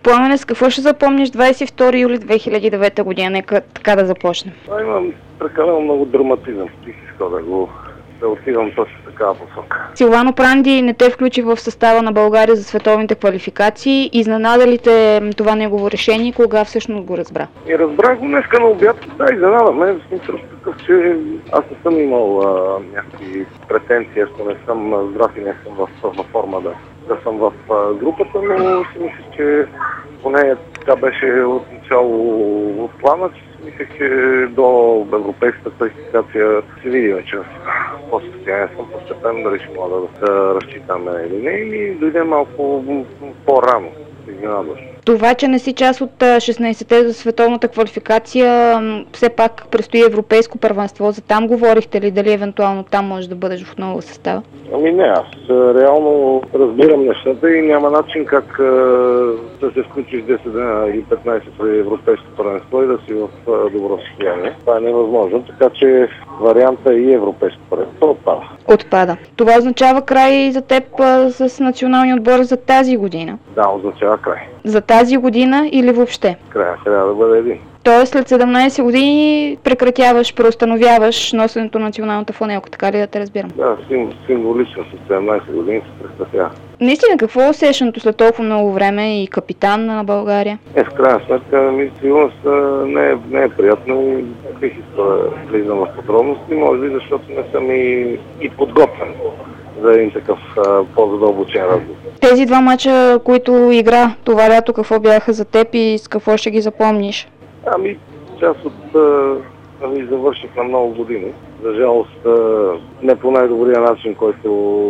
Пламене, с какво ще запомниш 22 юли 2009 година? Нека така да започнем. Имам прекалено много драматизъм. Бих искал да отивам точно такава посока. Силвано Пранди не те включи в състава на България за световните квалификации. Изненада ли те това негово решение? Кога всъщност го разбра? И разбрах го днеска на обяд. Да, изненада ме. В смисъл такъв, че аз не съм имал някакви претенции, ако не съм здрав и не съм в форма да съм в групата, но си мисля, че поне така беше от начало от плана, че си мисля, че до европейската квалификация се видим, че в състояние съм постепенно дали ще мога да разчитаме или не, или дойде малко по-рано. Изненадващо. Това, че не си част от 16-те за световната квалификация, все пак предстои европейско първенство. За там говорихте ли? Дали евентуално там можеш да бъдеш отново в състава? Ами не, аз реално разбирам нещата и няма начин как да се включиш 10 дена или 15 при европейско първенство и да си в добро състояние. Това е невъзможно, така че варианта и европейско първенство отпада. Отпада. Това означава край за теб с националния отбор за тази година? Да, означава край. За тази година или въобще? Края трябва да бъде един. Тоест след 17 години прекратяваш, преустановяваш носенето на националната фланелка, така ли да те разбирам? Да, символично след 17 години се прекратява. Наистина, какво е усещането след толкова много време и капитан на България? В крайна сметка, сигурност не е приятно и бих искал да влизам в подробности, може би защото не съм и подготвен за един такъв по-задълбочен разговор. Тези два мача, които игра това лято, какво бяха за теб и с какво ще ги запомниш? Ами, част от завърших на много години. За жалост, не по най-добрия начин, който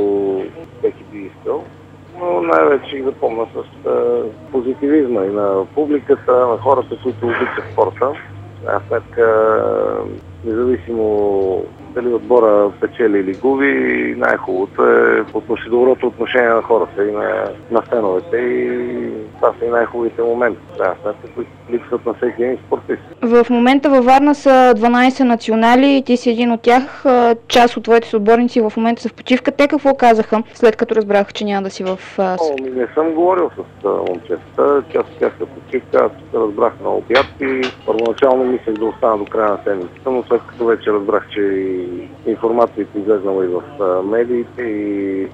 всеки би искал. Но най-вече ги запомня с позитивизма и на публиката, на хората, които обичат спорта. В сметка, независимо дали отбора печели или губи, най-хубавото е доброто отношение на хората и на феновете и това са и най-хубавите моменти, които липсват на всеки един спортист. В момента във Варна са 12 национали и ти си един от тях. Част от твоите съотборници в момента са в почивка. Те какво казаха, след като разбраха, че няма да си в... Не съм говорил с момчетата. Част от тях са в почивка. Аз разбрах на обяд и първоначално мислех да остана до края на седмицата, но след като вече разбрах, че информацията излезнала и в медиите и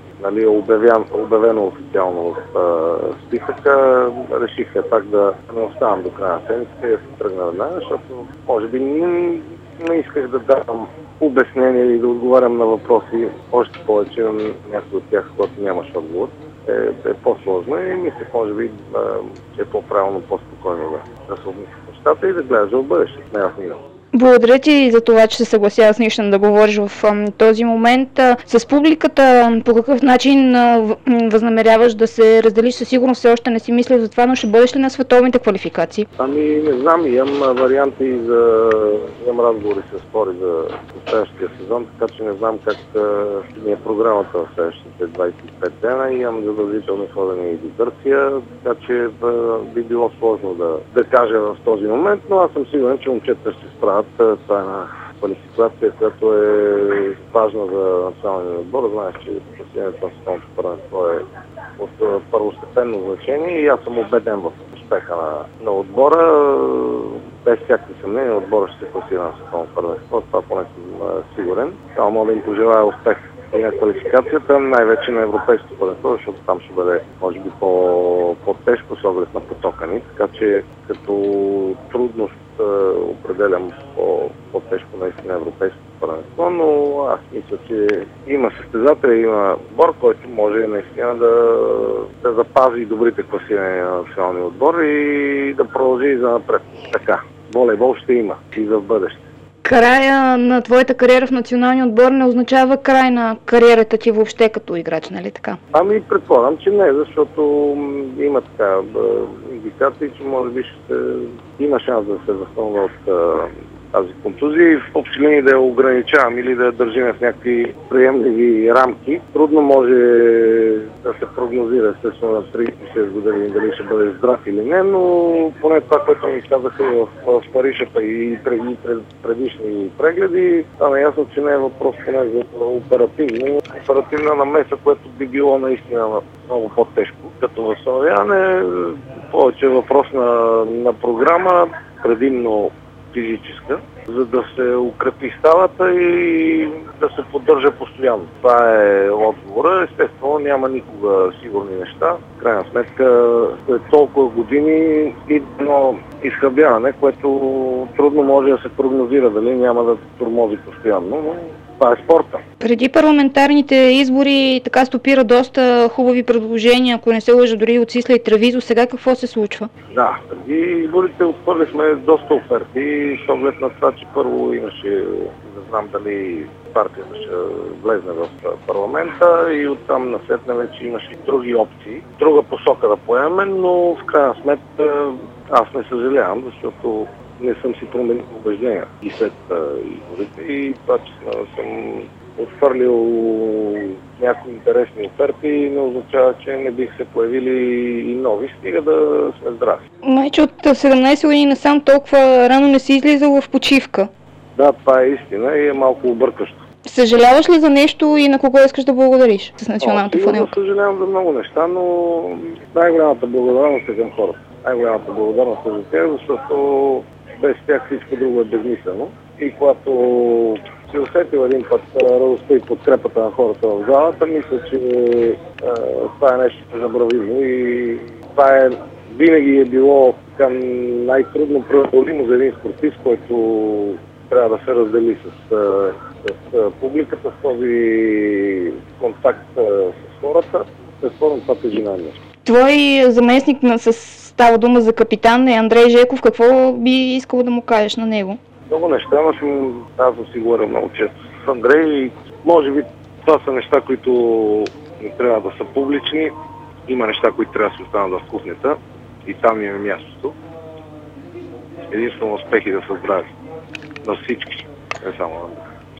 обявено официално в списъка, реших все пак да не оставам до края на седмицата и да се тръгна веднага, защото може би не исках да давам обяснение или да отговарям на въпроси, още повече на някои от тях, когато нямаш отговор. Е по-сложно и мисля, може би, че е по-правилно, по-спокойно да се обмисля нещата и да гледаш в бъдещето, не в минало. Благодаря ти за това, че се съглася с Нищен да говориш в този момент. С публиката по какъв начин възнамеряваш да се разделиш? Със сигурност все още не си мислил за това, но ще бъдеш ли на световните квалификации? Ами не знам, имам варианти имам разговори с хора за следващия сезон, така че не знам как ми е програмата в следващите 25 дена и имам задължително ходене и до Гърция, така че би било сложно да кажа в този момент, но аз съм сигурен, че момчета ще се справят. Това е една квалификация, която е важна за националния отбор. Знаеш, че постигането на световното първенство е от първостепенно значение и аз съм убеден в успеха на отбора. Без всякакви съмнения, отбора ще се класира на световното първенство. Това поне съм сигурен. Само мога да им пожелая успех и на квалификацията, най-вече на европейското първенство, защото там ще бъде, може би, по-тежко с оглед на потока ни. Така че като трудност определям по-тежко наистина европейското първенство, но аз мисля, че има състезатели, има отбор, който може наистина да запази добрите класирания на националния отбор и да продължи и за напред. Така, волейбол ще има и за бъдеще. Края на твоята кариера в националния отбор не означава край на кариерата ти въобще като играч, нали така? Ами предполагам, че не, защото има така индикации, че може би има шанс да се възстановя от тази контузия и в общи линии да я ограничавам или да я държим в някакви приемливи рамки. Трудно може да се прогнозира, естествено, на 36 години дали ще бъде здрав или не, но поне това, което ми казаха в Парижата и предишни прегледи, стана ясно, че не е въпрос поне за оперативна намеса, което би било наистина много по-тежко. Като възстановяване, повече въпрос на програма, предимно физическа, за да се укрепи ставата и да се поддържа постоянно. Това е отговора. Естествено, няма никога сигурни неща. В крайна сметка, след толкова години и едно изхъбяване, което трудно може да се прогнозира, дали няма да тормози постоянно, но това е спорта. Преди парламентарните избори така стопира доста хубави предложения, ако не се лъжа, дори от Сисла и Тревизо. Сега какво се случва? Да, преди изборите отхвърлихме доста оферти, с оглед на това, че първо имаше, не знам дали партията ще влезне в парламента и оттам насетне вече имаше и други опции, друга посока да поемем, но в крайна сметка аз не съжалявам, защото не съм си променил убеждения и след изборите и това, че съм отхвърлил някои интересни оферти, не означава, че не бих се появили и нови, стига да сме здрави. Майче от 17 години насам толкова рано не си излизал в почивка. Да, това е истина и е малко объркащо. Съжаляваш ли за нещо и на кого искаш да благодариш с националната фанелка? Съжалявам за много неща, но най-голямата благодарност е към хората. Най-голямата благодарност е за тях, защото без тях всичко друго е безмислено. И когато си усетил един път радостта и подкрепата на хората в залата, мисля, че това е нещо незабравимо и това винаги е било най-трудно преодолимо за един спортист, който трябва да се раздели с публиката, с този контакт с хората. Безспорно това тежи най-много. Твой заместник става дума за капитан е Андрей Жеков. Какво би искал да му кажеш на него? Много неща, но аз си говоря много често с Андрей. Може би това са неща, които не трябва да са публични. Има неща, които трябва да се останат в кухнята и там им е мястото. Единствено успехи да са здрави. На всички, не само на